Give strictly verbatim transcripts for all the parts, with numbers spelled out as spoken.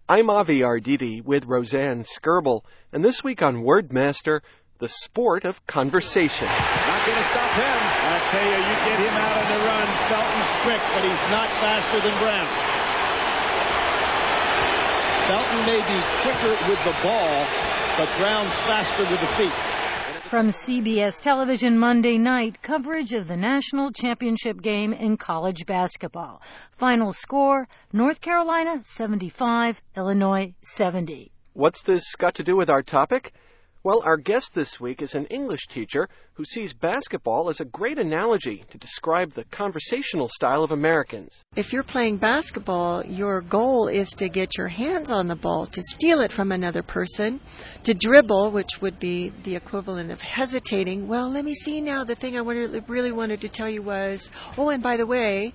I'm Avi Arditi with Roseanne Skirble, and this week on Wordmaster, the sport of conversation. Not going to stop him. I'll tell you, you get him out on the run. Felton's quick, but he's not faster than Brown. Felton may be quicker with the ball, but Brown's faster with the feet. From C B S Television Monday night, coverage of the national championship game in college basketball. Final score, North Carolina seventy-five, Illinois seventy. What's this got to do with our topic? Well, our guest this week is an English teacher who sees basketball as a great analogy to describe the conversational style of Americans. If you're playing basketball, your goal is to get your hands on the ball, to steal it from another person, to dribble, which would be the equivalent of hesitating. Well, let me see now. The thing I really wanted to tell you was, oh, and by the way,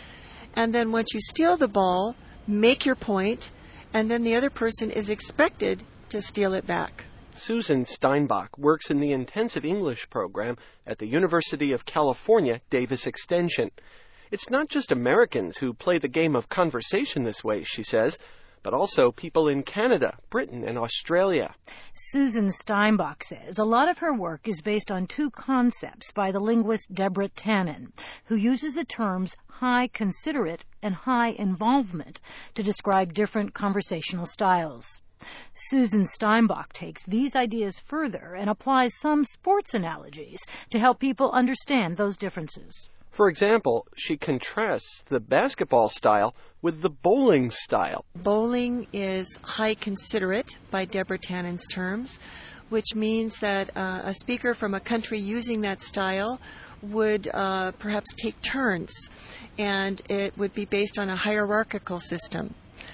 and then once you steal the ball, make your point, and then the other person is expected to steal it back. Susan Steinbach works in the intensive English program at the University of California, Davis Extension. It's not just Americans who play the game of conversation this way, she says, but also people in Canada, Britain, and Australia. Susan Steinbach says a lot of her work is based on two concepts by the linguist Deborah Tannen, who uses the terms high considerate and high involvement to describe different conversational styles. Susan Steinbach takes these ideas further and applies some sports analogies to help people understand those differences. For example, she contrasts the basketball style with the bowling style. Bowling is high considerate by Deborah Tannen's terms, which means that uh, a speaker from a country using that style would uh, perhaps take turns, and it would be based on a hierarchical system.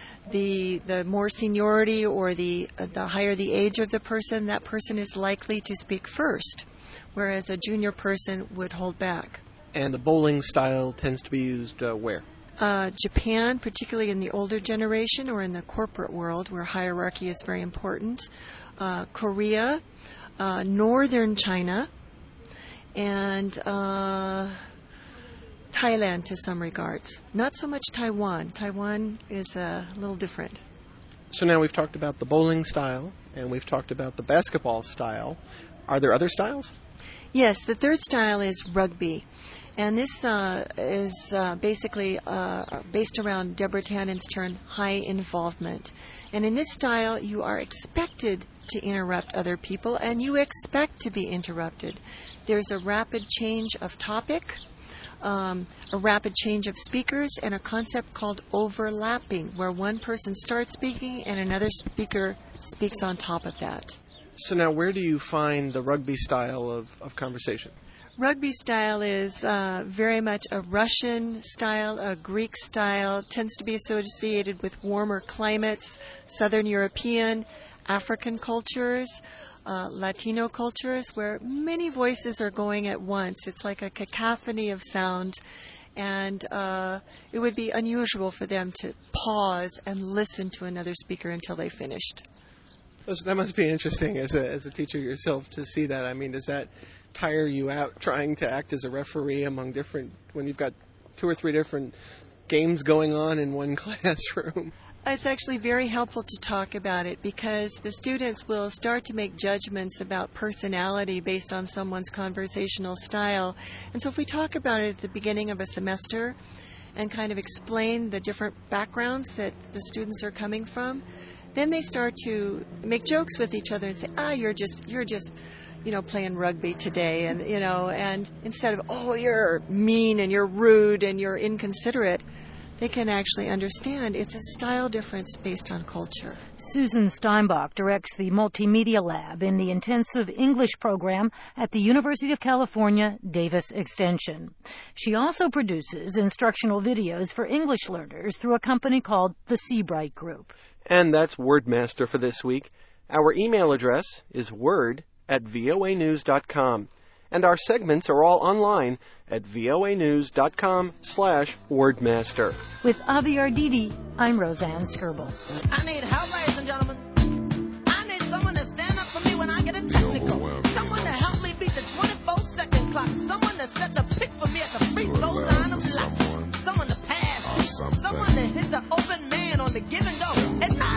The the more seniority or the uh, the higher the age of the person, that person is likely to speak first, whereas a junior person would hold back. And the bowling style tends to be used uh, where? Uh, Japan, particularly in the older generation or in the corporate world where hierarchy is very important. Uh, Korea, uh, northern China, and uh, Thailand to some regards. Not so much Taiwan. Taiwan is a little different. So now we've talked about the bowling style, and we've talked about the basketball style. Are there other styles? Yes, the third style is rugby. And this uh, is uh, basically uh, based around Deborah Tannen's term, high involvement. And in this style, you are expected to interrupt other people, and you expect to be interrupted. There's a rapid change of topic, Um, a rapid change of speakers, and a concept called overlapping, where one person starts speaking and another speaker speaks on top of that. So now where do you find the rugby style of, of conversation? Rugby style is uh, very much a Russian style, a Greek style, tends to be associated with warmer climates, Southern European, African cultures, Uh, Latino cultures, where many voices are going at once. It's like a cacophony of sound, and uh, it would be unusual for them to pause and listen to another speaker until they finished. That must be interesting as a as a teacher yourself to see that. I mean, does that tire you out trying to act as a referee among different, when you've got two or three different games going on in one classroom? It's actually very helpful to talk about it because the students will start to make judgments about personality based on someone's conversational style. And so if we talk about it at the beginning of a semester and kind of explain the different backgrounds that the students are coming from, then they start to make jokes with each other and say, ah, you're just, you're just, you know, playing rugby today. And, you know, and instead of, oh, you're mean and you're rude and you're inconsiderate, they can actually understand it's a style difference based on culture. Susan Steinbach directs the Multimedia Lab in the Intensive English program at the University of California, Davis Extension. She also produces instructional videos for English learners through a company called the Seabright Group. And that's Wordmaster for this week. Our email address is word at voa news dot com. And our segments are all online at voa news dot com slash wordmaster. With Avi Arditi, I'm Roseanne Skirble. I need help, ladies and gentlemen. I need someone to stand up for me when I get a technical. Someone to help me beat the twenty-four second clock. Someone to set the pick for me at the free throw line of life. Someone to pass. Someone to hit the open man on the give and go. And I